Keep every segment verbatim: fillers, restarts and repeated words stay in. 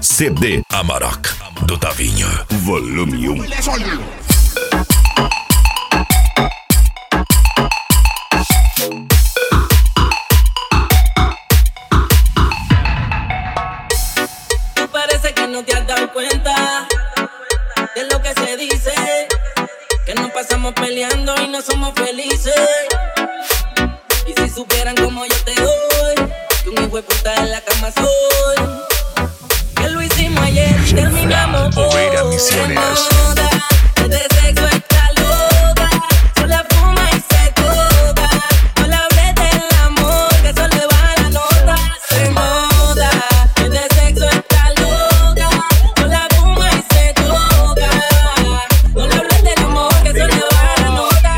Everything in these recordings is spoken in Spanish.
C D Amarok, do Tavinho. Volume um. Tú parece que no te has dado cuenta de lo que se dice, que nos pasamos peleando y no somos felices. Y si supieran como yo te doy, que un hijo de puta en la cama soy, que lo hicimos ayer, terminamos hoy. Oveira Misiones. De sexo está loca, sola fuma y se toca. No le hables del amor, que eso le baja la nota. Se moda, de sexo está loca, sola fuma y se toca. No le hables del amor, que eso le baja la nota.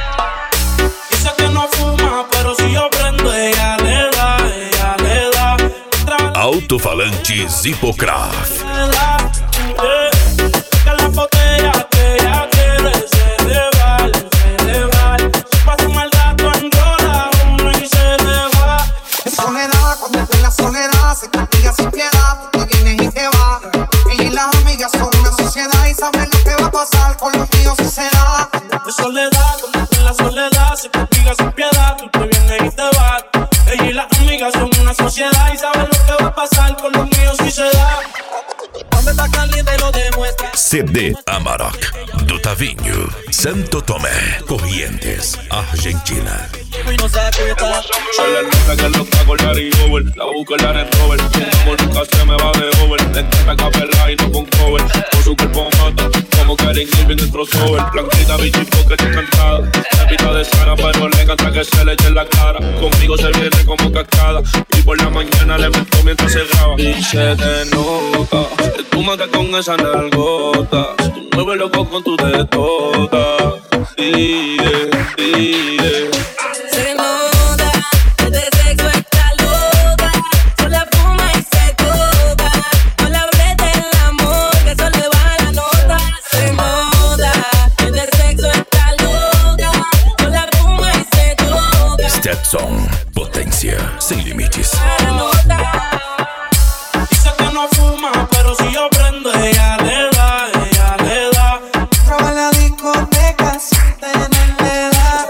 Dice que no fuma, pero si yo prendo, ella le da, ella le da. Alto-falante Zipocraft. Le da, eh. Que la botella que ella quiere se le va, se le va. Se pasa un mal rato en rola, uno y se le va. En soledad, cuando esté en la soledad, se castiga sin piedad, porque vienes y te vas. Ella y las amigas son una sociedad y saben lo que va a pasar con los míos si se da. De soledad, cuando esté en la soledad, se castiga sin piedad, tú te vienes y te vas. Ella y las amigas son una sociedad y saben lo que va a pasar con los míos si se da. Cuando está caliente lo demuestra. C D Amarok, do Tavinho. Santo Tomé, Corrientes, Argentina. Y no se acuesta. Se le nota que lo cago en Larry Over. La busco en la Red Rover. Su amor nunca se me va de over. Le encanta capela y no con cover. Con su cuerpo mata, como Karen Irving en crossover. Blanquita, bichito que te encantada. Se pita de sana, pero le encanta que se le eche en la cara. Conmigo se viene como cascada. Y por la mañana le meto mientras se graba. Y se te nota que tú matas con esa nalgota. Tú mueves loco con tu tetota. Dile, dile. Se nota, de sexo está loca, sola fuma y se toca. No le hables del amor, que eso le baja la nota. Se nota, de sexo está loca, sola fuma y se toca. Stetson, potência sem limites. La nota. Dice que no fuma, pero si yo prendo, ella le da, ella le da. Traba en la discoteca, sin tenerle edad.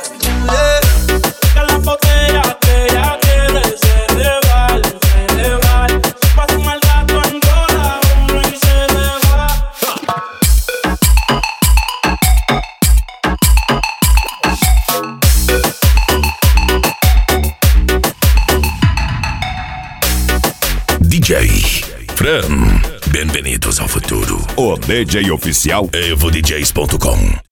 Que la botella que ella quiere se le va, se le va. Se pasa un mal rato en rola, uno y se le va. D J Fran, bem-vindos ao futuro. O D J oficial evo d js ponto com.